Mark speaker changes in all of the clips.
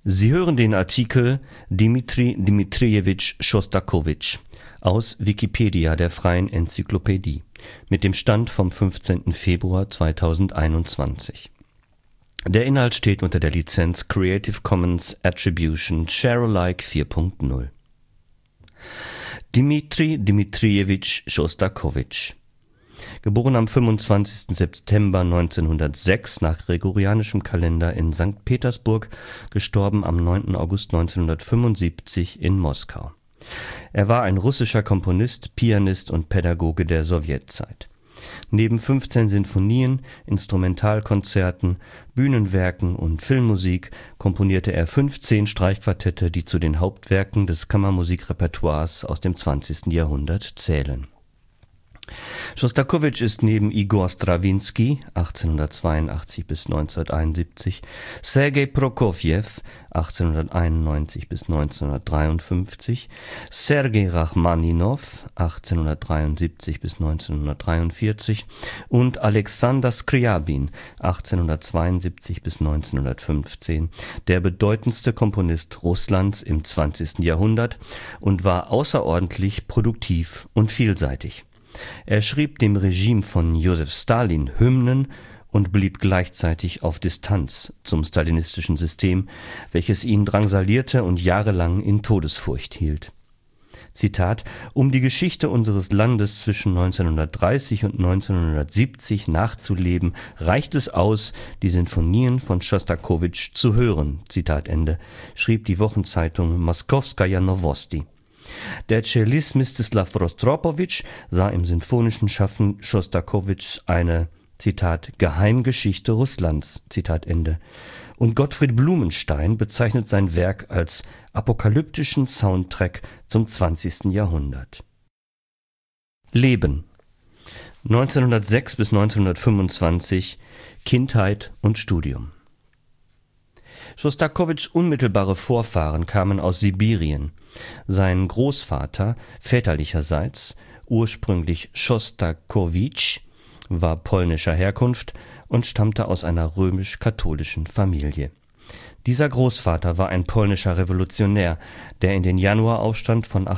Speaker 1: Sie hören den Artikel Dmitri Dmitrijewitsch Schostakowitsch, aus Wikipedia, der freien Enzyklopädie. Mit dem Stand vom 15. Februar 2021. Der Inhalt steht unter der Lizenz Creative Commons Attribution Share Alike 4.0. Dmitri Dmitrijewitsch Schostakowitsch, geboren am 25. September 1906 nach gregorianischem Kalender in St. Petersburg, gestorben am 9. August 1975 in Moskau. Er war ein russischer Komponist, Pianist und Pädagoge der Sowjetzeit. Neben 15 Sinfonien, Instrumentalkonzerten, Bühnenwerken und Filmmusik komponierte er 15 Streichquartette, die zu den Hauptwerken des Kammermusikrepertoires aus dem 20. Jahrhundert zählen. Schostakowitsch ist neben Igor Strawinski (1882 bis 1971), Sergei Prokofjew (1891 bis 1953), Sergei Rachmaninow (1873 bis 1943) und Alexander Skriabin (1872 bis 1915) der bedeutendste Komponist Russlands im 20. Jahrhundert und war außerordentlich produktiv und vielseitig. Er schrieb dem Regime von Josef Stalin Hymnen und blieb gleichzeitig auf Distanz zum stalinistischen System, welches ihn drangsalierte und jahrelang in Todesfurcht hielt. Zitat: Um die Geschichte unseres Landes zwischen 1930 und 1970 nachzuleben, reicht es aus, die Sinfonien von Schostakowitsch zu hören. Zitat Ende, schrieb die Wochenzeitung Moskowskaja Novosti. Der Cellist Mstislav Rostropowitsch sah im sinfonischen Schaffen Schostakowitschs eine, Zitat, Geheimgeschichte Russlands, Zitat Ende. Und Gottfried Blumenstein bezeichnet sein Werk als apokalyptischen Soundtrack zum 20. Jahrhundert. Leben 1906 bis 1925, Kindheit und Studium. Schostakowitschs unmittelbare Vorfahren kamen aus Sibirien. Sein Großvater, väterlicherseits, ursprünglich Schostakowitsch, war polnischer Herkunft und stammte aus einer römisch-katholischen Familie. Dieser Großvater war ein polnischer Revolutionär, der in den Januaraufstand von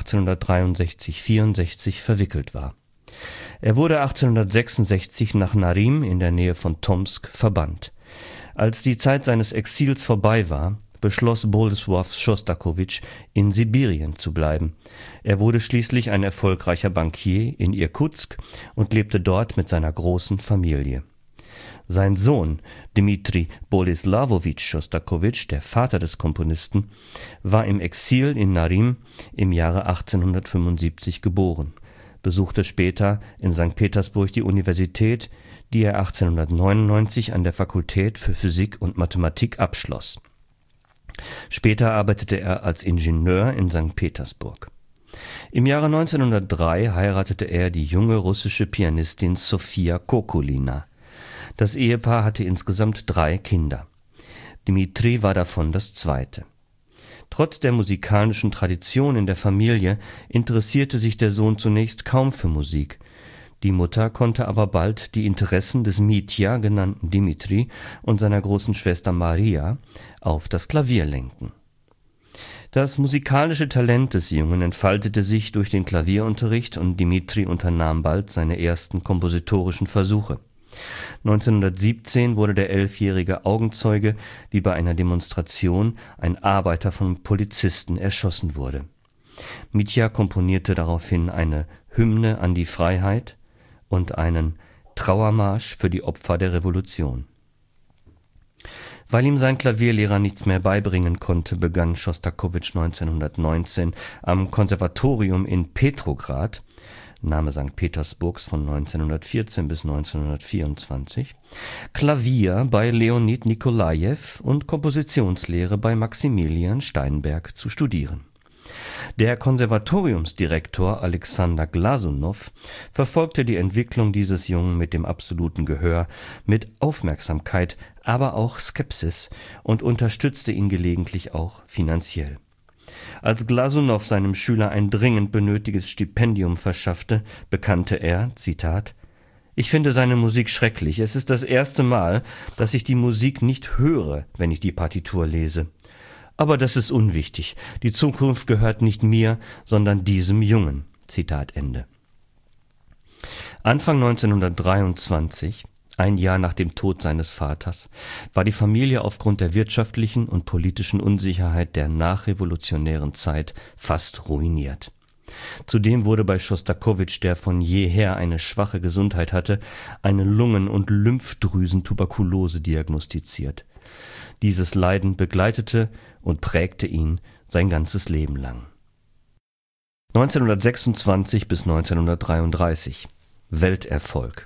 Speaker 1: 1863/64 verwickelt war. Er wurde 1866 nach Narym in der Nähe von Tomsk verbannt. Als die Zeit seines Exils vorbei war, beschloss Bolesław Schostakowitsch, in Sibirien zu bleiben. Er wurde schließlich ein erfolgreicher Bankier in Irkutsk und lebte dort mit seiner großen Familie. Sein Sohn Dmitri Boleslawowitsch Schostakowitsch, der Vater des Komponisten, war im Exil in Narym im Jahre 1875 geboren, besuchte später in St. Petersburg die Universität, die er 1899 an der Fakultät für Physik und Mathematik abschloss. Später arbeitete er als Ingenieur in St. Petersburg. Im Jahre 1903 heiratete er die junge russische Pianistin Sofia Kokulina. Das Ehepaar hatte insgesamt 3 Kinder. Dmitri war davon das zweite. Trotz der musikalischen Tradition in der Familie interessierte sich der Sohn zunächst kaum für Musik. Die Mutter konnte aber bald die Interessen des Mitya genannten Dmitri und seiner großen Schwester Maria auf das Klavier lenken. Das musikalische Talent des Jungen entfaltete sich durch den Klavierunterricht und Dmitri unternahm bald seine ersten kompositorischen Versuche. 1917 wurde der 11-jährige Augenzeuge, wie bei einer Demonstration ein Arbeiter von Polizisten erschossen wurde. Mitya komponierte daraufhin eine Hymne an die Freiheit und einen Trauermarsch für die Opfer der Revolution. Weil ihm sein Klavierlehrer nichts mehr beibringen konnte, begann Schostakowitsch 1919 am Konservatorium in Petrograd, Name St. Petersburgs von 1914 bis 1924, Klavier bei Leonid Nikolajew und Kompositionslehre bei Maximilian Steinberg zu studieren. Der Konservatoriumsdirektor Alexander Glasunow verfolgte die Entwicklung dieses Jungen mit dem absoluten Gehör, mit Aufmerksamkeit, aber auch Skepsis und unterstützte ihn gelegentlich auch finanziell. Als Glasunow seinem Schüler ein dringend benötigtes Stipendium verschaffte, bekannte er, Zitat, »Ich finde seine Musik schrecklich. Es ist das erste Mal, dass ich die Musik nicht höre, wenn ich die Partitur lese. Aber das ist unwichtig. Die Zukunft gehört nicht mir, sondern diesem Jungen. Zitat Ende. Anfang 1923, ein Jahr nach dem Tod seines Vaters, war die Familie aufgrund der wirtschaftlichen und politischen Unsicherheit der nachrevolutionären Zeit fast ruiniert. Zudem wurde bei Schostakowitsch, der von jeher eine schwache Gesundheit hatte, eine Lungen- und Lymphdrüsentuberkulose diagnostiziert. Dieses Leiden begleitete und prägte ihn sein ganzes Leben lang. 1926 bis 1933 Welterfolg.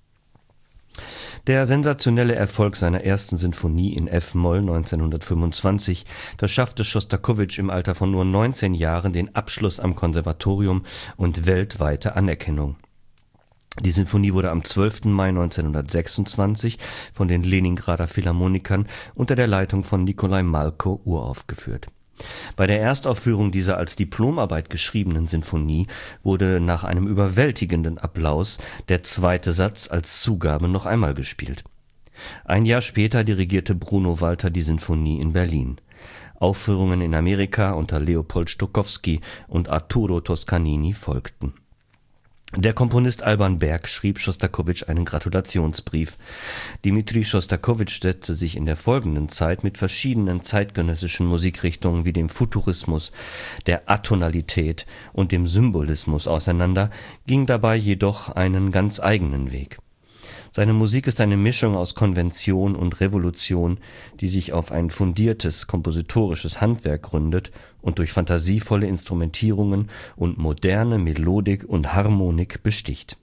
Speaker 1: Der sensationelle Erfolg seiner ersten Sinfonie in F-Moll 1925 verschaffte Schostakowitsch im Alter von nur 19 Jahren den Abschluss am Konservatorium und weltweite Anerkennung. Die Sinfonie wurde am 12. Mai 1926 von den Leningrader Philharmonikern unter der Leitung von Nikolai Malko uraufgeführt. Bei der Erstaufführung dieser als Diplomarbeit geschriebenen Sinfonie wurde nach einem überwältigenden Applaus der zweite Satz als Zugabe noch einmal gespielt. Ein Jahr später dirigierte Bruno Walter die Sinfonie in Berlin. Aufführungen in Amerika unter Leopold Stokowski und Arturo Toscanini folgten. Der Komponist Alban Berg schrieb Schostakowitsch einen Gratulationsbrief. Dmitri Schostakowitsch setzte sich in der folgenden Zeit mit verschiedenen zeitgenössischen Musikrichtungen wie dem Futurismus, der Atonalität und dem Symbolismus auseinander, ging dabei jedoch einen ganz eigenen Weg. Seine Musik ist eine Mischung aus Konvention und Revolution, die sich auf ein fundiertes kompositorisches Handwerk gründet und durch fantasievolle Instrumentierungen und moderne Melodik und Harmonik besticht.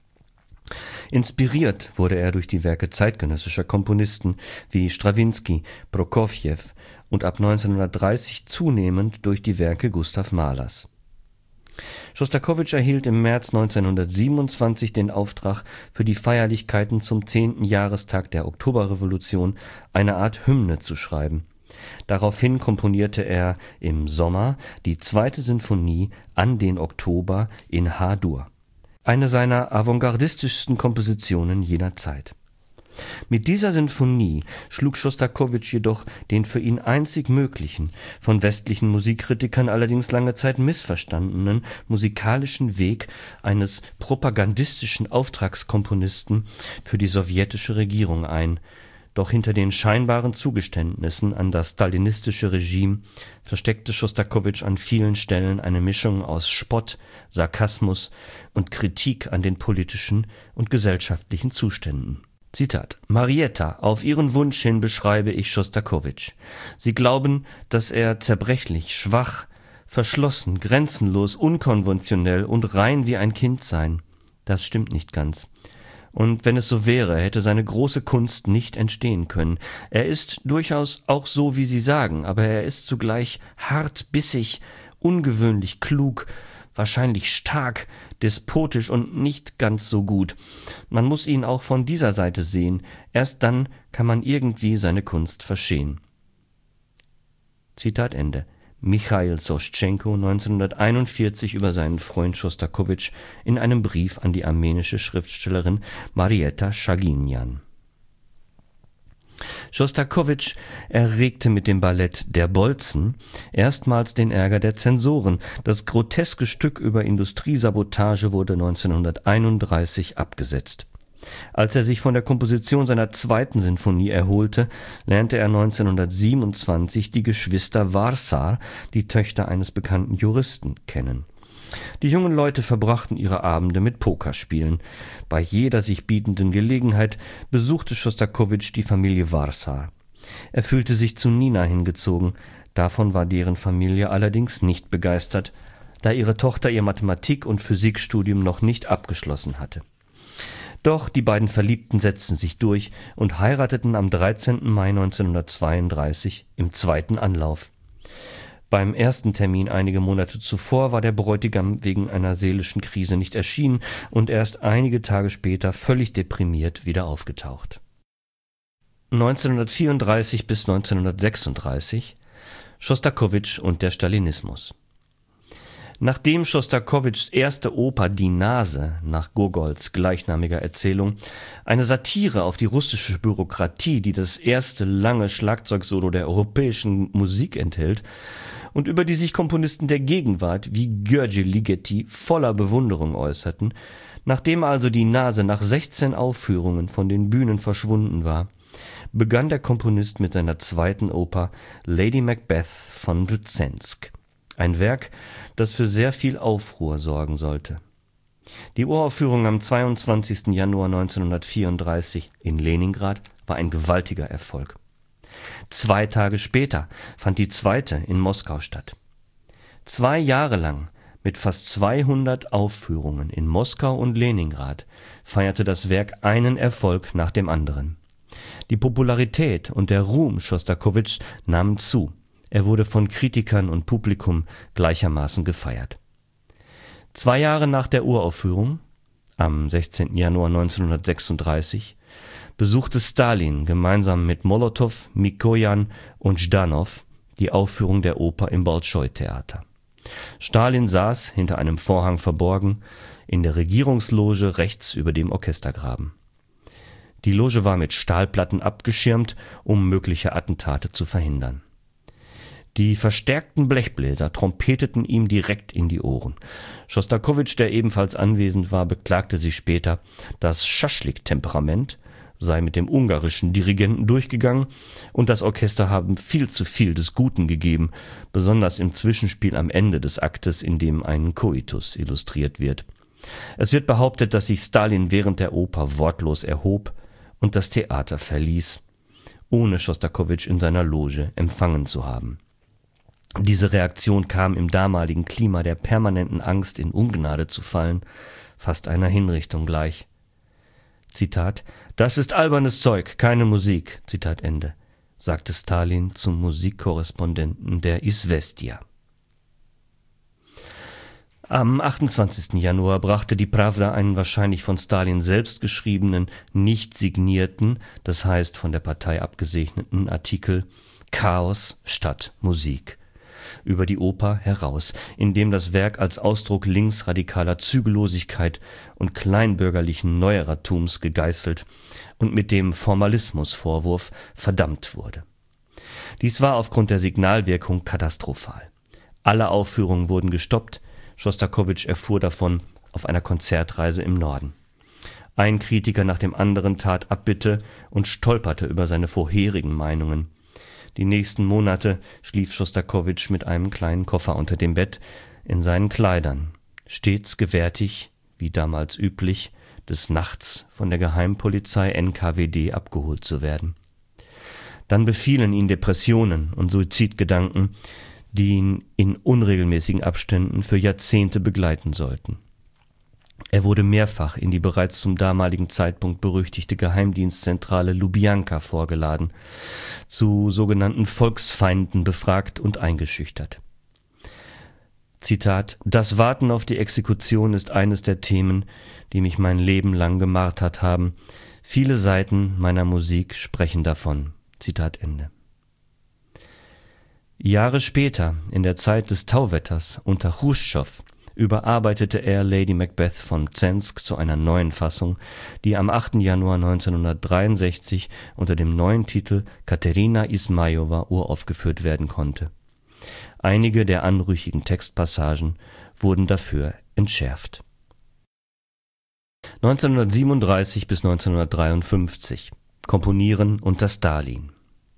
Speaker 1: Inspiriert wurde er durch die Werke zeitgenössischer Komponisten wie Strawinski, Prokofjew und ab 1930 zunehmend durch die Werke Gustav Mahlers. Schostakowitsch erhielt im März 1927 den Auftrag, für die Feierlichkeiten zum 10. Jahrestag der Oktoberrevolution eine Art Hymne zu schreiben. Daraufhin komponierte er im Sommer die zweite Sinfonie An den Oktober in H-Dur, eine seiner avantgardistischsten Kompositionen jener Zeit. Mit dieser Sinfonie schlug Schostakowitsch jedoch den für ihn einzig möglichen, von westlichen Musikkritikern allerdings lange Zeit missverstandenen musikalischen Weg eines propagandistischen Auftragskomponisten für die sowjetische Regierung ein. Doch hinter den scheinbaren Zugeständnissen an das stalinistische Regime versteckte Schostakowitsch an vielen Stellen eine Mischung aus Spott, Sarkasmus und Kritik an den politischen und gesellschaftlichen Zuständen. Zitat: Marietta, auf Ihren Wunsch hin beschreibe ich Schostakowitsch. Sie glauben, dass er zerbrechlich, schwach, verschlossen, grenzenlos, unkonventionell und rein wie ein Kind sei. Das stimmt nicht ganz. Und wenn es so wäre, hätte seine große Kunst nicht entstehen können. Er ist durchaus auch so, wie Sie sagen, aber er ist zugleich hart, bissig, ungewöhnlich klug, wahrscheinlich stark, despotisch und nicht ganz so gut. Man muss ihn auch von dieser Seite sehen. Erst dann kann man irgendwie seine Kunst verstehen. Zitat Ende. Michail Soschenko 1941 über seinen Freund Schostakowitsch in einem Brief an die armenische Schriftstellerin Marietta Shaginyan. Schostakowitsch erregte mit dem Ballett Der Bolzen erstmals den Ärger der Zensoren. Das groteske Stück über Industriesabotage wurde 1931 abgesetzt. Als er sich von der Komposition seiner zweiten Sinfonie erholte, lernte er 1927 die Geschwister Varsar, die Töchter eines bekannten Juristen, kennen. Die jungen Leute verbrachten ihre Abende mit Pokerspielen. Bei jeder sich bietenden Gelegenheit besuchte Schostakowitsch die Familie Varsar. Er fühlte sich zu Nina hingezogen, davon war deren Familie allerdings nicht begeistert, da ihre Tochter ihr Mathematik- und Physikstudium noch nicht abgeschlossen hatte. Doch die beiden Verliebten setzten sich durch und heirateten am 13. Mai 1932 im zweiten Anlauf. Beim ersten Termin einige Monate zuvor war der Bräutigam wegen einer seelischen Krise nicht erschienen und erst einige Tage später völlig deprimiert wieder aufgetaucht. 1934 bis 1936 Schostakowitsch und der Stalinismus. Nachdem Schostakowitschs erste Oper Die Nase nach Gogols gleichnamiger Erzählung eine Satire auf die russische Bürokratie, die das erste lange Schlagzeugsolo der europäischen Musik enthält und über die sich Komponisten der Gegenwart wie György Ligeti voller Bewunderung äußerten, nachdem also Die Nase nach 16 Aufführungen von den Bühnen verschwunden war, begann der Komponist mit seiner zweiten Oper Lady Macbeth von Brzezinsk. Ein Werk, das für sehr viel Aufruhr sorgen sollte. Die Uraufführung am 22. Januar 1934 in Leningrad war ein gewaltiger Erfolg. 2 Tage später fand die zweite in Moskau statt. 2 Jahre lang mit fast 200 Aufführungen in Moskau und Leningrad feierte das Werk einen Erfolg nach dem anderen. Die Popularität und der Ruhm Schostakowitschs nahmen zu. Er wurde von Kritikern und Publikum gleichermaßen gefeiert. 2 Jahre nach der Uraufführung, am 16. Januar 1936, besuchte Stalin gemeinsam mit Molotow, Mikojan und Ždanov die Aufführung der Oper im Bolschoi-Theater. Stalin saß, hinter einem Vorhang verborgen, in der Regierungsloge rechts über dem Orchestergraben. Die Loge war mit Stahlplatten abgeschirmt, um mögliche Attentate zu verhindern. Die verstärkten Blechbläser trompeteten ihm direkt in die Ohren. Schostakowitsch, der ebenfalls anwesend war, beklagte sich später, das Schaschlik-Temperament sei mit dem ungarischen Dirigenten durchgegangen und das Orchester habe viel zu viel des Guten gegeben, besonders im Zwischenspiel am Ende des Aktes, in dem ein Koitus illustriert wird. Es wird behauptet, dass sich Stalin während der Oper wortlos erhob und das Theater verließ, ohne Schostakowitsch in seiner Loge empfangen zu haben. Diese Reaktion kam im damaligen Klima der permanenten Angst, in Ungnade zu fallen, fast einer Hinrichtung gleich. Zitat: »Das ist albernes Zeug, keine Musik«, Zitat Ende, sagte Stalin zum Musikkorrespondenten der Izvestia. Am 28. Januar brachte die Prawda einen wahrscheinlich von Stalin selbst geschriebenen, nicht signierten, das heißt von der Partei abgesegneten Artikel »Chaos statt Musik« über die Oper heraus, in dem das Werk als Ausdruck linksradikaler Zügellosigkeit und kleinbürgerlichen Neuerertums gegeißelt und mit dem Formalismusvorwurf verdammt wurde. Dies war aufgrund der Signalwirkung katastrophal. Alle Aufführungen wurden gestoppt, Schostakowitsch erfuhr davon auf einer Konzertreise im Norden. Ein Kritiker nach dem anderen tat Abbitte und stolperte über seine vorherigen Meinungen. Die nächsten Monate schlief Schostakowitsch mit einem kleinen Koffer unter dem Bett in seinen Kleidern, stets gewärtig, wie damals üblich, des Nachts von der Geheimpolizei NKWD abgeholt zu werden. Dann befielen ihn Depressionen und Suizidgedanken, die ihn in unregelmäßigen Abständen für Jahrzehnte begleiten sollten. Er wurde mehrfach in die bereits zum damaligen Zeitpunkt berüchtigte Geheimdienstzentrale Lubjanka vorgeladen, zu sogenannten Volksfeinden befragt und eingeschüchtert. Zitat: »Das Warten auf die Exekution ist eines der Themen, die mich mein Leben lang gemartert haben. Viele Seiten meiner Musik sprechen davon.« Zitat Ende. Jahre später, in der Zeit des Tauwetters unter Chruschtschow, überarbeitete er Lady Macbeth von Brzezinsk zu einer neuen Fassung, die am 8. Januar 1963 unter dem neuen Titel Katerina Ismajowa uraufgeführt werden konnte. Einige der anrüchigen Textpassagen wurden dafür entschärft. 1937 bis 1953 Komponieren unter Stalin.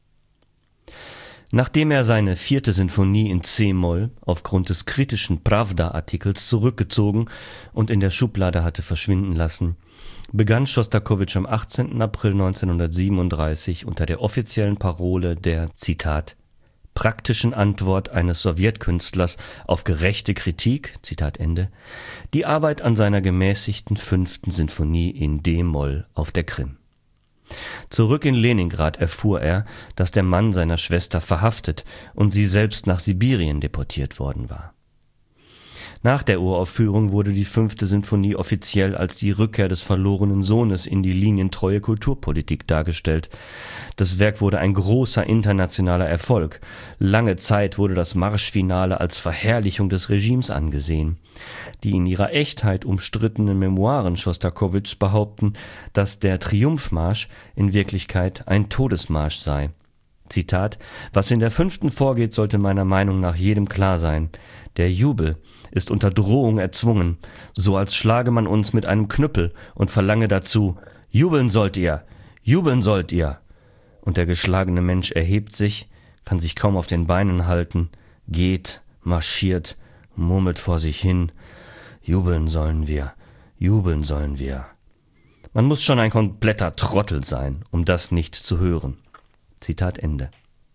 Speaker 1: Nachdem er seine 4. Sinfonie in c-Moll aufgrund des kritischen Prawda-Artikels zurückgezogen und in der Schublade hatte verschwinden lassen, begann Schostakowitsch am 18. April 1937 unter der offiziellen Parole der, Zitat, praktischen Antwort eines Sowjetkünstlers auf gerechte Kritik, Zitat Ende, die Arbeit an seiner gemäßigten 5. Sinfonie in d-Moll auf der Krim. Zurück in Leningrad erfuhr er, dass der Mann seiner Schwester verhaftet und sie selbst nach Sibirien deportiert worden war. Nach der Uraufführung wurde die 5. Sinfonie offiziell als die Rückkehr des verlorenen Sohnes in die linientreue Kulturpolitik dargestellt. Das Werk wurde ein großer internationaler Erfolg. Lange Zeit wurde das Marschfinale als Verherrlichung des Regimes angesehen. Die in ihrer Echtheit umstrittenen Memoiren Schostakowitschs behaupten, dass der Triumphmarsch in Wirklichkeit ein Todesmarsch sei. Zitat: Was in der 5. vorgeht, sollte meiner Meinung nach jedem klar sein. Der Jubel ist unter Drohung erzwungen, so als schlage man uns mit einem Knüppel und verlange dazu: Jubeln sollt ihr! Jubeln sollt ihr! Und der geschlagene Mensch erhebt sich, kann sich kaum auf den Beinen halten, geht, marschiert, murmelt vor sich hin: Jubeln sollen wir, jubeln sollen wir. Man muss schon ein kompletter Trottel sein, um das nicht zu hören. Zitat Ende.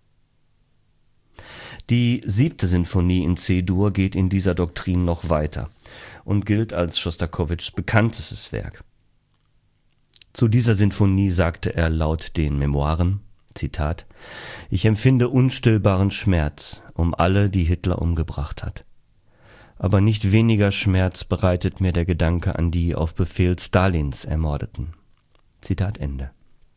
Speaker 1: Die 7. Sinfonie in C-Dur geht in dieser Doktrin noch weiter und gilt als Schostakowitschs bekanntestes Werk. Zu dieser Sinfonie sagte er laut den Memoiren, Zitat: Ich empfinde unstillbaren Schmerz um alle, die Hitler umgebracht hat. Aber nicht weniger Schmerz bereitet mir der Gedanke an die auf Befehl Stalins Ermordeten. Zitat Ende.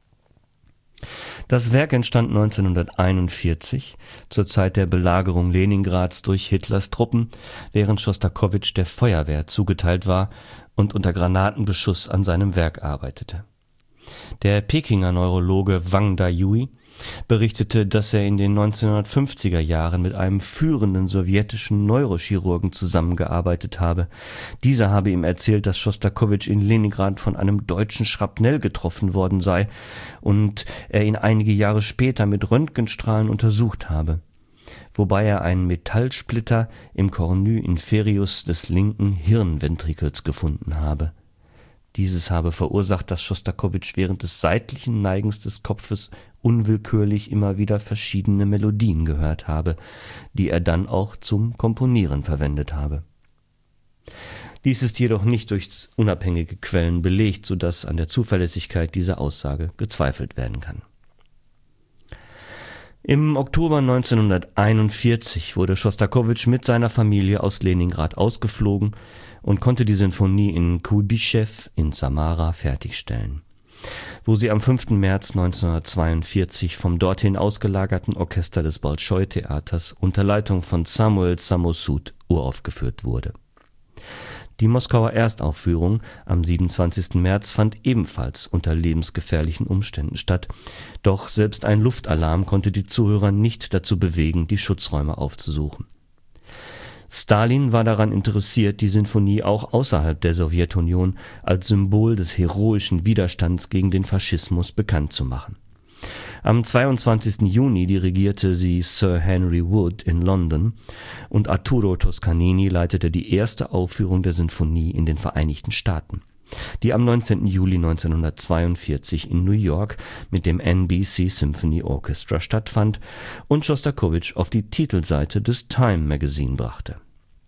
Speaker 1: Das Werk entstand 1941, zur Zeit der Belagerung Leningrads durch Hitlers Truppen, während Schostakowitsch der Feuerwehr zugeteilt war und unter Granatenbeschuss an seinem Werk arbeitete. Der Pekinger Neurologe Wang Dayui berichtete, dass er in den 1950er Jahren mit einem führenden sowjetischen Neurochirurgen zusammengearbeitet habe. Dieser habe ihm erzählt, dass Schostakowitsch in Leningrad von einem deutschen Schrapnell getroffen worden sei und er ihn einige Jahre später mit Röntgenstrahlen untersucht habe, wobei er einen Metallsplitter im Cornu inferius des linken Hirnventrikels gefunden habe. Dieses habe verursacht, dass Schostakowitsch während des seitlichen Neigens des Kopfes unwillkürlich immer wieder verschiedene Melodien gehört habe, die er dann auch zum Komponieren verwendet habe. Dies ist jedoch nicht durch unabhängige Quellen belegt, sodass an der Zuverlässigkeit dieser Aussage gezweifelt werden kann. Im Oktober 1941 wurde Schostakowitsch mit seiner Familie aus Leningrad ausgeflogen und konnte die Sinfonie in Kuibyschew in Samara fertigstellen, wo sie am 5. März 1942 vom dorthin ausgelagerten Orchester des Bolschoi-Theaters unter Leitung von Samuel Samosud uraufgeführt wurde. Die Moskauer Erstaufführung am 27. März fand ebenfalls unter lebensgefährlichen Umständen statt, doch selbst ein Luftalarm konnte die Zuhörer nicht dazu bewegen, die Schutzräume aufzusuchen. Stalin war daran interessiert, die Sinfonie auch außerhalb der Sowjetunion als Symbol des heroischen Widerstands gegen den Faschismus bekannt zu machen. Am 22. Juni dirigierte sie Sir Henry Wood in London und Arturo Toscanini leitete die erste Aufführung der Sinfonie in den Vereinigten Staaten, die am 19. Juli 1942 in New York mit dem NBC Symphony Orchestra stattfand und Schostakowitsch auf die Titelseite des Time Magazine brachte.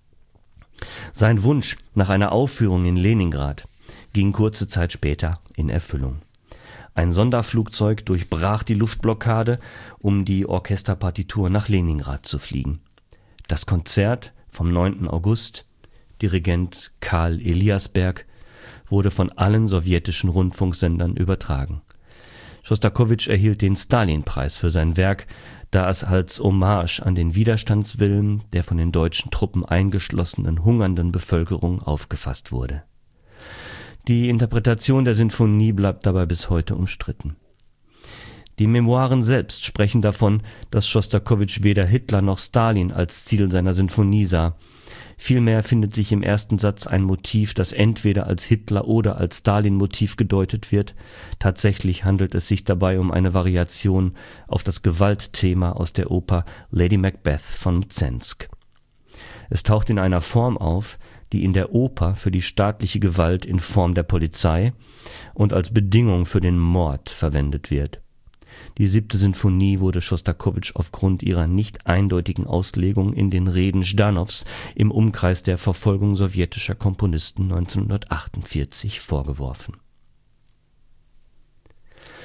Speaker 1: Sein Wunsch nach einer Aufführung in Leningrad ging kurze Zeit später in Erfüllung. Ein Sonderflugzeug durchbrach die Luftblockade, um die Orchesterpartitur nach Leningrad zu fliegen. Das Konzert vom 9. August, Dirigent Karl Eliasberg, wurde von allen sowjetischen Rundfunksendern übertragen. Schostakowitsch erhielt den Stalin-Preis für sein Werk, da es als Hommage an den Widerstandswillen der von den deutschen Truppen eingeschlossenen hungernden Bevölkerung aufgefasst wurde. Die Interpretation der Sinfonie bleibt dabei bis heute umstritten. Die Memoiren selbst sprechen davon, dass Schostakowitsch weder Hitler noch Stalin als Ziel seiner Sinfonie sah. Vielmehr findet sich im ersten Satz ein Motiv, das entweder als Hitler- oder als Stalin-Motiv gedeutet wird. Tatsächlich handelt es sich dabei um eine Variation auf das Gewaltthema aus der Oper Lady Macbeth von Mzensk. Es taucht in einer Form auf, die in der Oper für die staatliche Gewalt in Form der Polizei und als Bedingung für den Mord verwendet wird. Die 7. Sinfonie wurde Schostakowitsch aufgrund ihrer nicht eindeutigen Auslegung in den Reden Ždanows im Umkreis der Verfolgung sowjetischer Komponisten 1948 vorgeworfen.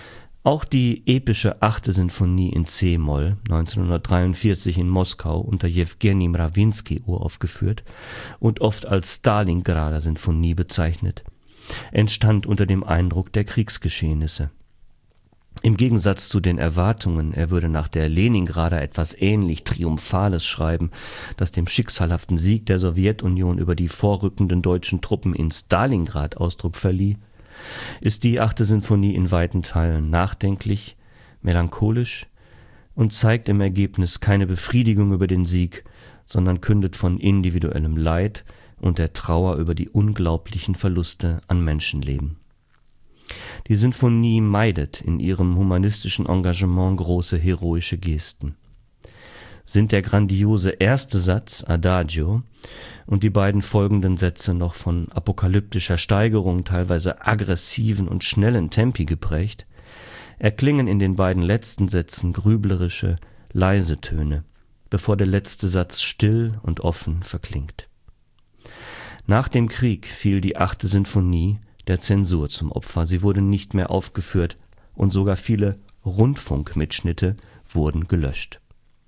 Speaker 1: Auch die epische 8. Sinfonie in c-Moll, 1943 in Moskau unter Jewgeni Mrawinsky uraufgeführt und oft als Stalingrader Sinfonie bezeichnet, entstand unter dem Eindruck der Kriegsgeschehnisse. Im Gegensatz zu den Erwartungen, er würde nach der Leningrader etwas ähnlich Triumphales schreiben, das dem schicksalhaften Sieg der Sowjetunion über die vorrückenden deutschen Truppen in Stalingrad Ausdruck verlieh, ist die 8. Sinfonie in weiten Teilen nachdenklich, melancholisch und zeigt im Ergebnis keine Befriedigung über den Sieg, sondern kündet von individuellem Leid und der Trauer über die unglaublichen Verluste an Menschenleben. Die Sinfonie meidet in ihrem humanistischen Engagement große heroische Gesten. Sind der grandiose erste Satz Adagio und die beiden folgenden Sätze noch von apokalyptischer Steigerung, teilweise aggressiven und schnellen Tempi geprägt, erklingen in den beiden letzten Sätzen grüblerische, leise Töne, bevor der letzte Satz still und offen verklingt. Nach dem Krieg fiel die 8. Sinfonie der Zensur zum Opfer. Sie wurde nicht mehr aufgeführt und sogar viele Rundfunkmitschnitte wurden gelöscht.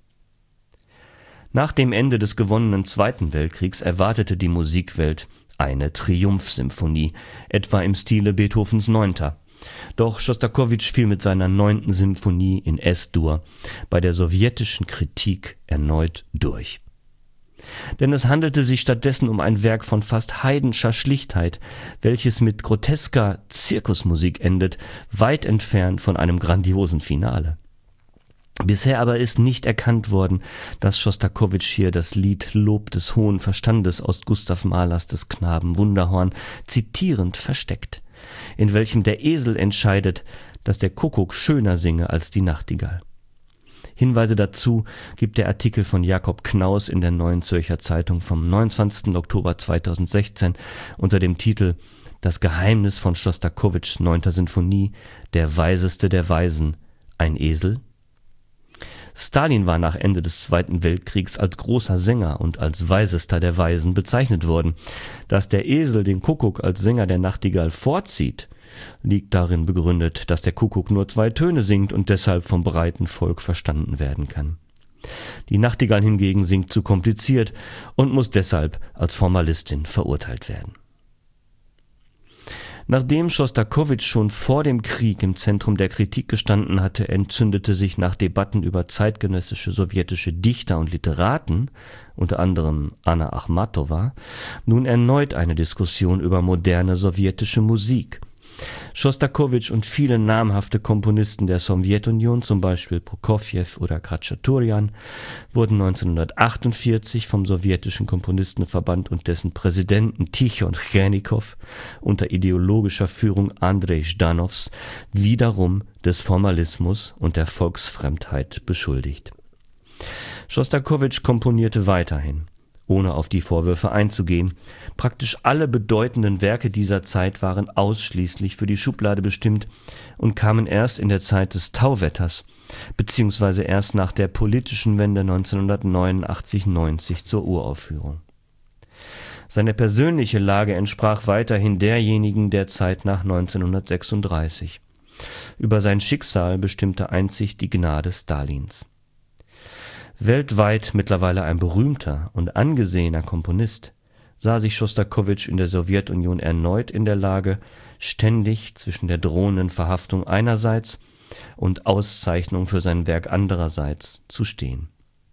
Speaker 1: Nach dem Ende des gewonnenen Zweiten Weltkriegs erwartete die Musikwelt eine Triumphsymphonie, etwa im Stile Beethovens 9. Doch Schostakowitsch fiel mit seiner 9. Symphonie in S-Dur bei der sowjetischen Kritik erneut durch. Denn es handelte sich stattdessen um ein Werk von fast heidenscher Schlichtheit, welches mit grotesker Zirkusmusik endet, weit entfernt von einem grandiosen Finale. Bisher aber ist nicht erkannt worden, dass Schostakowitsch hier das Lied Lob des hohen Verstandes aus Gustav Mahlers des Knaben Wunderhorn zitierend versteckt, in welchem der Esel entscheidet, dass der Kuckuck schöner singe als die Nachtigall. Hinweise dazu gibt der Artikel von Jakob Knaus in der Neuen Zürcher Zeitung vom 29. Oktober 2016 unter dem Titel »Das Geheimnis von Schostakowitschs 9. Sinfonie, der weiseste der Weisen, ein Esel?« Stalin war nach Ende des Zweiten Weltkriegs als großer Sänger und als weisester der Weisen bezeichnet worden. Dass der Esel den Kuckuck als Sänger der Nachtigall vorzieht, liegt darin begründet, dass der Kuckuck nur 2 Töne singt und deshalb vom breiten Volk verstanden werden kann. Die Nachtigall hingegen singt zu kompliziert und muss deshalb als Formalistin verurteilt werden. Nachdem Schostakowitsch schon vor dem Krieg im Zentrum der Kritik gestanden hatte, entzündete sich nach Debatten über zeitgenössische sowjetische Dichter und Literaten, unter anderem Anna Achmatowa, nun erneut eine Diskussion über moderne sowjetische Musik. Schostakowitsch und viele namhafte Komponisten der Sowjetunion, zum Beispiel Prokofjew oder Khatschaturian, wurden 1948 vom sowjetischen Komponistenverband und dessen Präsidenten Tichon Chernikow unter ideologischer Führung Andrei Ždanovs wiederum des Formalismus und der Volksfremdheit beschuldigt. Schostakowitsch komponierte weiterhin, ohne auf die Vorwürfe einzugehen. Praktisch alle bedeutenden Werke dieser Zeit waren ausschließlich für die Schublade bestimmt und kamen erst in der Zeit des Tauwetters, beziehungsweise erst nach der politischen Wende 1989/90 zur Uraufführung. Seine persönliche Lage entsprach weiterhin derjenigen der Zeit nach 1936. Über sein Schicksal bestimmte einzig die Gnade Stalins. Weltweit mittlerweile ein berühmter und angesehener Komponist, sah sich Schostakowitsch in der Sowjetunion erneut in der Lage, ständig zwischen der drohenden Verhaftung einerseits und Auszeichnung für sein Werk andererseits zu stehen.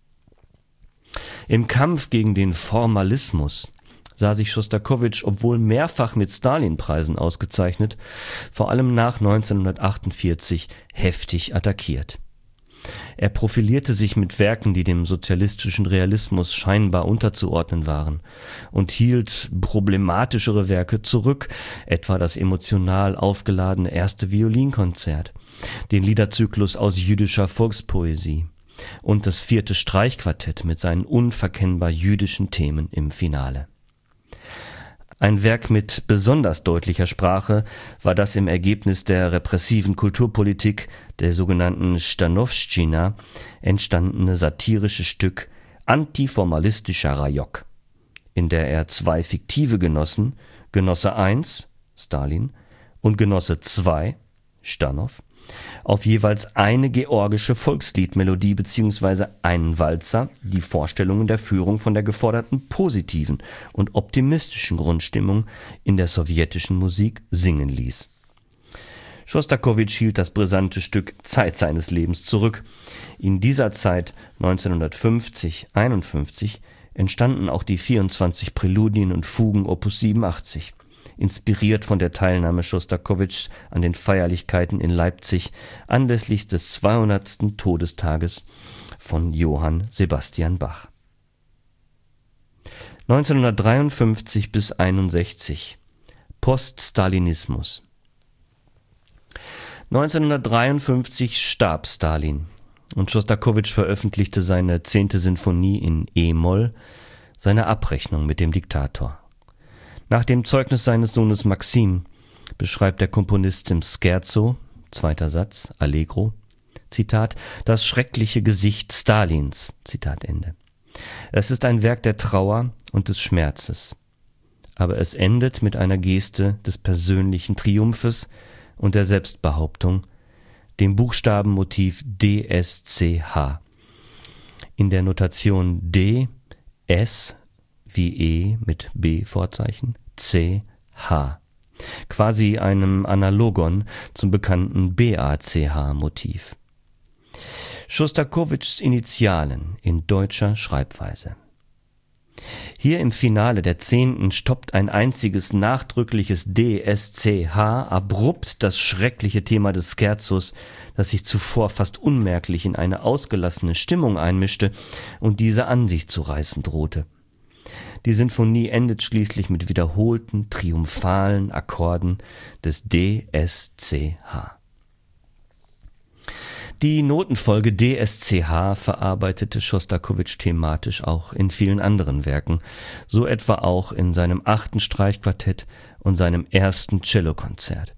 Speaker 1: Im Kampf gegen den Formalismus sah sich Schostakowitsch, obwohl mehrfach mit Stalin-Preisen ausgezeichnet, vor allem nach 1948 heftig attackiert. Er profilierte sich mit Werken, die dem sozialistischen Realismus scheinbar unterzuordnen waren, und hielt problematischere Werke zurück, etwa das emotional aufgeladene erste Violinkonzert, den Liederzyklus aus jüdischer Volkspoesie und das 4. Streichquartett mit seinen unverkennbar jüdischen Themen im Finale. Ein Werk mit besonders deutlicher Sprache war das im Ergebnis der repressiven Kulturpolitik, der sogenannten Stanowszczyna, entstandene satirische Stück Antiformalistischer Rajok, in der er 2 fiktive Genossen, Genosse 1, Stalin, und Genosse 2, Ždanov, auf jeweils eine georgische Volksliedmelodie bzw. einen Walzer die Vorstellungen der Führung von der geforderten positiven und optimistischen Grundstimmung in der sowjetischen Musik singen ließ. Schostakowitsch hielt das brisante Stück Zeit seines Lebens zurück. In dieser Zeit, 1950/51, entstanden auch die 24 Präludien und Fugen Opus 87, inspiriert von der Teilnahme Schostakowitschs an den Feierlichkeiten in Leipzig anlässlich des 200. Todestages von Johann Sebastian Bach. 1953 bis 61 Poststalinismus. 1953 starb Stalin und Schostakowitsch veröffentlichte seine 10. Sinfonie in e-Moll, seine Abrechnung mit dem Diktator. Nach dem Zeugnis seines Sohnes Maxim beschreibt der Komponist im Scherzo, zweiter Satz, Allegro, Zitat, das schreckliche Gesicht Stalins, Zitat Ende. Es ist ein Werk der Trauer und des Schmerzes, aber es endet mit einer Geste des persönlichen Triumphes und der Selbstbehauptung, dem Buchstabenmotiv DSCH. In der Notation D, S wie E mit B-Vorzeichen, C, H. Quasi einem Analogon zum bekannten BACH-Motiv. Schostakowitschs Initialen in deutscher Schreibweise. Hier im Finale der 10. stoppt ein einziges nachdrückliches DSCH abrupt das schreckliche Thema des Scherzos, das sich zuvor fast unmerklich in eine ausgelassene Stimmung einmischte und diese an sich zu reißen drohte. Die Sinfonie endet schließlich mit wiederholten, triumphalen Akkorden des DSCH. Die Notenfolge DSCH verarbeitete Schostakowitsch thematisch auch in vielen anderen Werken, so etwa auch in seinem 8. Streichquartett und seinem 1. Cellokonzert.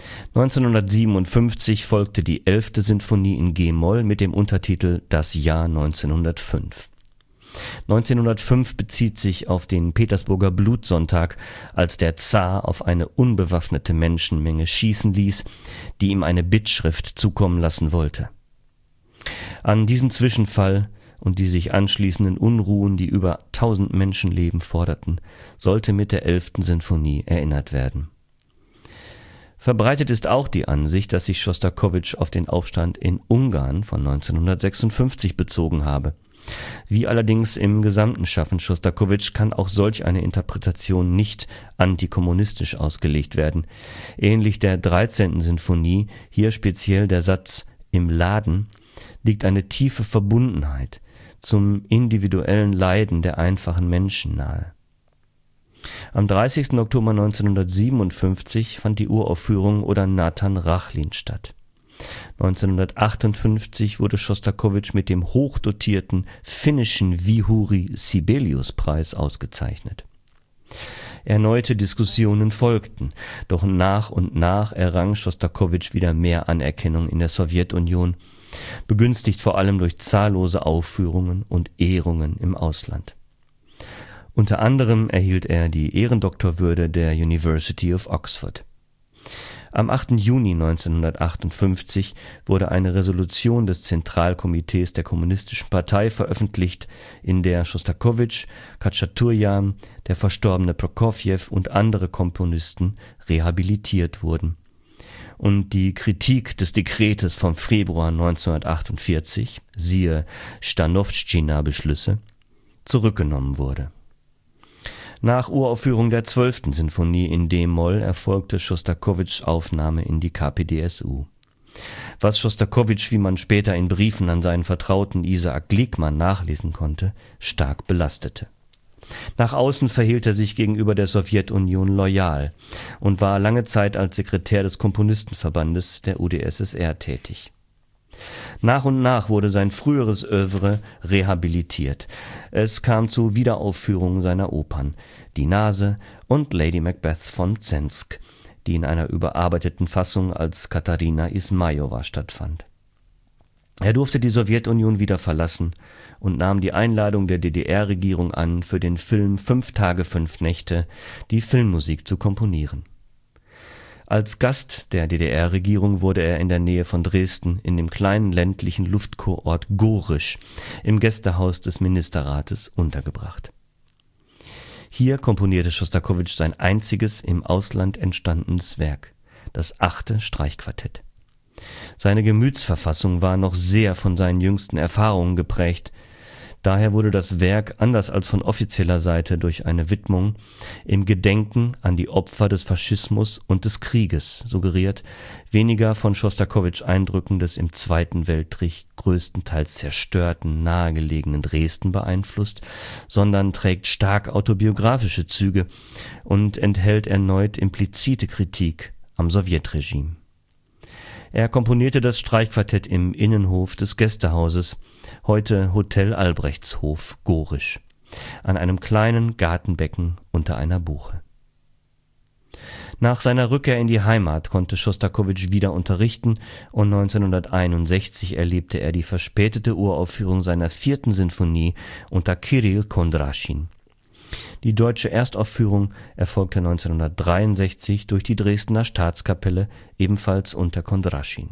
Speaker 1: 1957 folgte die 11. Sinfonie in G-Moll mit dem Untertitel Das Jahr 1905. 1905 bezieht sich auf den Petersburger Blutsonntag, als der Zar auf eine unbewaffnete Menschenmenge schießen ließ, die ihm eine Bittschrift zukommen lassen wollte. An diesen Zwischenfall und die sich anschließenden Unruhen, die über 1000 Menschenleben forderten, sollte mit der 11. Sinfonie erinnert werden. Verbreitet ist auch die Ansicht, dass sich Schostakowitsch auf den Aufstand in Ungarn von 1956 bezogen habe. Wie allerdings im gesamten Schaffen Schostakowitsch kann auch solch eine Interpretation nicht antikommunistisch ausgelegt werden. Ähnlich der 13. Sinfonie, hier speziell der Satz »Im Laden«, liegt eine tiefe Verbundenheit zum individuellen Leiden der einfachen Menschen nahe. Am 30. Oktober 1957 fand die Uraufführung Oder Nathan Rachlin statt. 1958 wurde Schostakowitsch mit dem hochdotierten finnischen Vihuri-Sibelius-Preis ausgezeichnet. Erneute Diskussionen folgten, doch nach und nach errang Schostakowitsch wieder mehr Anerkennung in der Sowjetunion, begünstigt vor allem durch zahllose Aufführungen und Ehrungen im Ausland. Unter anderem erhielt er die Ehrendoktorwürde der University of Oxford. Am 8. Juni 1958 wurde eine Resolution des Zentralkomitees der Kommunistischen Partei veröffentlicht, in der Schostakowitsch, Khachaturjan, der verstorbene Prokofjew und andere Komponisten rehabilitiert wurden und die Kritik des Dekretes vom Februar 1948, siehe Stanowtschina-Beschlüsse, zurückgenommen wurde. Nach Uraufführung der 12. Sinfonie in d-Moll erfolgte Schostakowitschs Aufnahme in die KPdSU. Was Schostakowitsch, wie man später in Briefen an seinen Vertrauten Isaac Glikman nachlesen konnte, stark belastete. Nach außen verhielt er sich gegenüber der Sowjetunion loyal und war lange Zeit als Sekretär des Komponistenverbandes der UdSSR tätig. Nach und nach wurde sein früheres Œuvre rehabilitiert. Es kam zu Wiederaufführungen seiner Opern Die Nase und Lady Macbeth von Zensk, die in einer überarbeiteten Fassung als Katarina Ismajowa stattfand. Er durfte die Sowjetunion wieder verlassen und nahm die Einladung der DDR-Regierung an, für den Film 5 Tage, 5 Nächte die Filmmusik zu komponieren. Als Gast der DDR-Regierung wurde er in der Nähe von Dresden in dem kleinen ländlichen Luftkurort Gohrisch im Gästehaus des Ministerrates untergebracht. Hier komponierte Schostakowitsch sein einziges im Ausland entstandenes Werk, das 8. Streichquartett. Seine Gemütsverfassung war noch sehr von seinen jüngsten Erfahrungen geprägt. Daher wurde das Werk, anders als von offizieller Seite, durch eine Widmung im Gedenken an die Opfer des Faschismus und des Krieges suggeriert, weniger von Schostakowitsch Eindrücken des im Zweiten Weltkrieg größtenteils zerstörten, nahegelegenen Dresden beeinflusst, sondern trägt stark autobiografische Züge und enthält erneut implizite Kritik am Sowjetregime. Er komponierte das Streichquartett im Innenhof des Gästehauses, heute Hotel Albrechtshof, Gohrisch, an einem kleinen Gartenbecken unter einer Buche. Nach seiner Rückkehr in die Heimat konnte Schostakowitsch wieder unterrichten und 1961 erlebte er die verspätete Uraufführung seiner 4. Sinfonie unter Kirill Kondraschin. Die deutsche Erstaufführung erfolgte 1963 durch die Dresdner Staatskapelle, ebenfalls unter Kondraschin.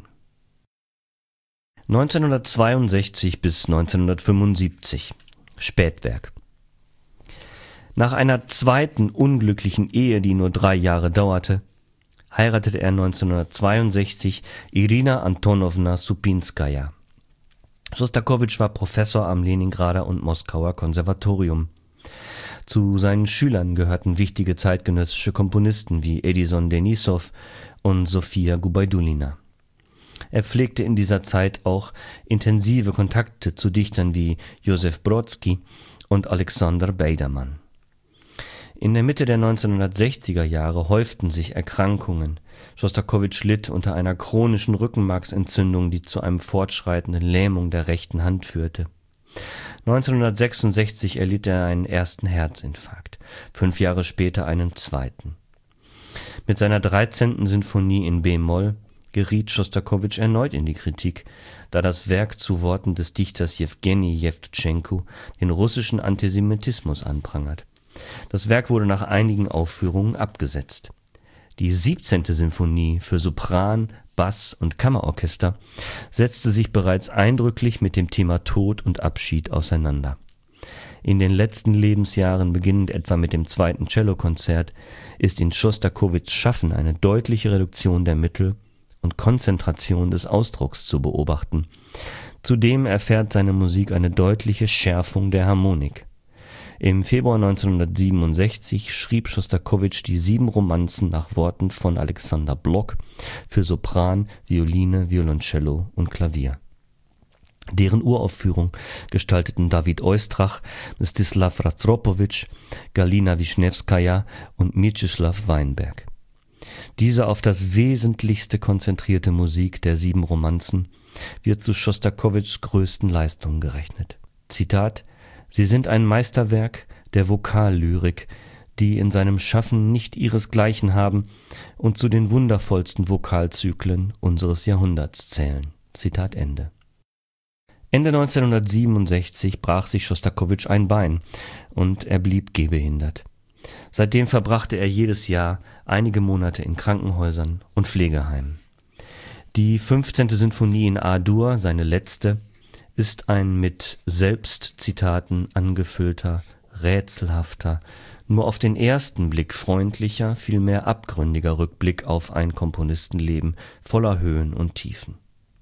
Speaker 1: 1962 bis 1975 Spätwerk. Nach einer zweiten unglücklichen Ehe, die nur 3 Jahre dauerte, heiratete er 1962 Irina Antonowna Supinskaja. Schostakowitsch war Professor am Leningrader und Moskauer Konservatorium. Zu seinen Schülern gehörten wichtige zeitgenössische Komponisten wie Edison Denisov und Sofia Gubaidulina. Er pflegte in dieser Zeit auch intensive Kontakte zu Dichtern wie Josef Brodsky und Alexander Beiderman. In der Mitte der 1960er Jahre häuften sich Erkrankungen. Schostakowitsch litt unter einer chronischen Rückenmarksentzündung, die zu einem fortschreitenden Lähmung der rechten Hand führte. 1966 erlitt er einen ersten Herzinfarkt, 5 Jahre später einen zweiten. Mit seiner 13. Sinfonie in b-Moll geriet Schostakowitsch erneut in die Kritik, da das Werk zu Worten des Dichters Jewgeni Jewtschenko den russischen Antisemitismus anprangert. Das Werk wurde nach einigen Aufführungen abgesetzt. Die 17. Sinfonie für Sopran, Bass und Kammerorchester setzte sich bereits eindrücklich mit dem Thema Tod und Abschied auseinander. In den letzten Lebensjahren, beginnend etwa mit dem 2. Cellokonzert, ist in Schostakowitschs Schaffen eine deutliche Reduktion der Mittel und Konzentration des Ausdrucks zu beobachten. Zudem erfährt seine Musik eine deutliche Schärfung der Harmonik. Im Februar 1967 schrieb Schostakowitsch die 7 Romanzen nach Worten von Alexander Blok für Sopran, Violine, Violoncello und Klavier. Deren Uraufführung gestalteten David Oistrach, Mstislav Rostropowitsch, Galina Wischnewskaja und Mieczysław Weinberg. Diese auf das Wesentlichste konzentrierte Musik der 7 Romanzen wird zu Schostakowitschs größten Leistungen gerechnet. Zitat: Sie sind ein Meisterwerk der Vokallyrik, die in seinem Schaffen nicht ihresgleichen haben und zu den wundervollsten Vokalzyklen unseres Jahrhunderts zählen. Zitat Ende. Ende 1967 brach sich Schostakowitsch ein Bein und er blieb gehbehindert. Seitdem verbrachte er jedes Jahr einige Monate in Krankenhäusern und Pflegeheimen. Die 15. Sinfonie in A-Dur, seine letzte, ist ein mit Selbstzitaten angefüllter, rätselhafter, nur auf den ersten Blick freundlicher, vielmehr abgründiger Rückblick auf ein Komponistenleben voller Höhen und Tiefen.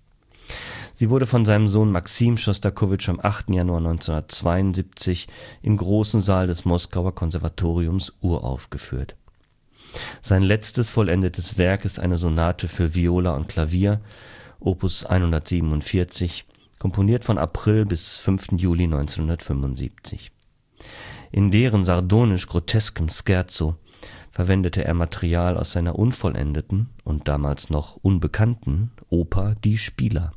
Speaker 1: Sie wurde von seinem Sohn Maxim Schostakowitsch am 8. Januar 1972 im großen Saal des Moskauer Konservatoriums uraufgeführt. Sein letztes vollendetes Werk ist eine Sonate für Viola und Klavier, Opus 147, komponiert von April bis 5. Juli 1975. In deren sardonisch-groteskem Scherzo verwendete er Material aus seiner unvollendeten und damals noch unbekannten Oper Die Spieler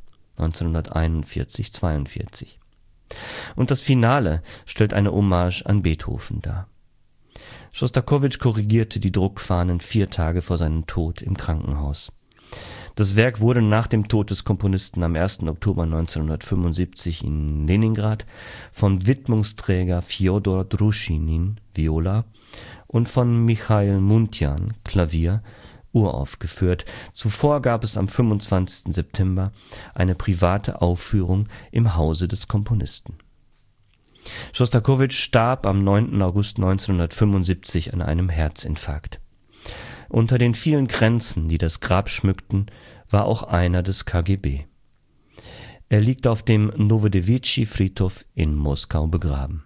Speaker 1: 1941/42. Und das Finale stellt eine Hommage an Beethoven dar. Schostakowitsch korrigierte die Druckfahnen 4 Tage vor seinem Tod im Krankenhaus. Das Werk wurde nach dem Tod des Komponisten am 1. Oktober 1975 in Leningrad von Widmungsträger Fjodor Druschinin, Viola, und von Michail Muntjan, Klavier, uraufgeführt. Zuvor gab es am 25. September eine private Aufführung im Hause des Komponisten. Schostakowitsch starb am 9. August 1975 an einem Herzinfarkt. Unter den vielen Kränzen, die das Grab schmückten, war auch einer des KGB. Er liegt auf dem Nowodewitschi-Friedhof in Moskau begraben.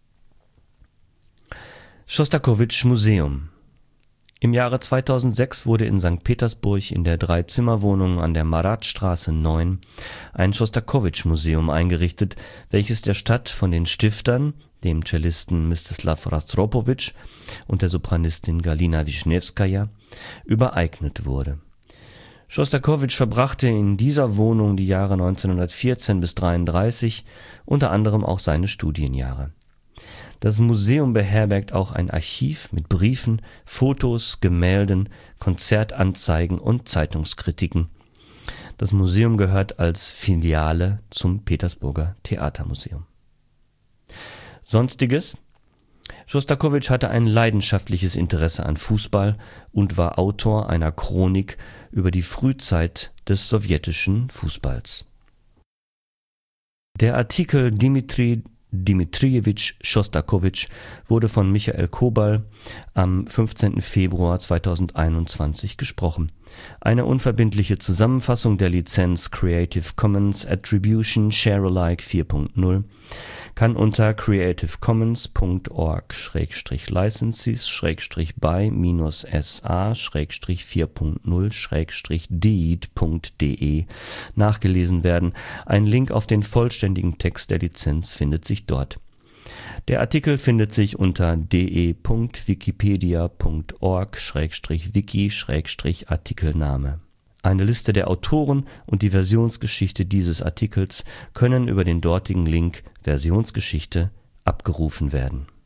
Speaker 1: Schostakowitsch Museum. Im Jahre 2006 wurde in St. Petersburg in der 3-Zimmer-Wohnung an der Maratstraße 9 ein Schostakowitsch-Museum eingerichtet, welches der Stadt von den Stiftern, dem Cellisten Mstislav Rostropowitsch und der Sopranistin Galina Wischnewskaja, übereignet wurde. Schostakowitsch verbrachte in dieser Wohnung die Jahre 1914 bis 1933, unter anderem auch seine Studienjahre. Das Museum beherbergt auch ein Archiv mit Briefen, Fotos, Gemälden, Konzertanzeigen und Zeitungskritiken. Das Museum gehört als Filiale zum Petersburger Theatermuseum. Sonstiges: Schostakowitsch hatte ein leidenschaftliches Interesse an Fußball und war Autor einer Chronik über die Frühzeit des sowjetischen Fußballs. Der Artikel Dmitri Dmitrijewitsch Schostakowitsch wurde von Michael Kobal am 15. Februar 2021 gesprochen. Eine unverbindliche Zusammenfassung der Lizenz Creative Commons Attribution Share Alike 4.0 kann unter creativcommons.org/licenses/by-sa/4.0/deed.de nachgelesen werden. Ein Link auf den vollständigen Text der Lizenz findet sich dort. Der Artikel findet sich unter de.wikipedia.org/wiki/Artikelname. Eine Liste der Autoren und die Versionsgeschichte dieses Artikels können über den dortigen Link Versionsgeschichte abgerufen werden.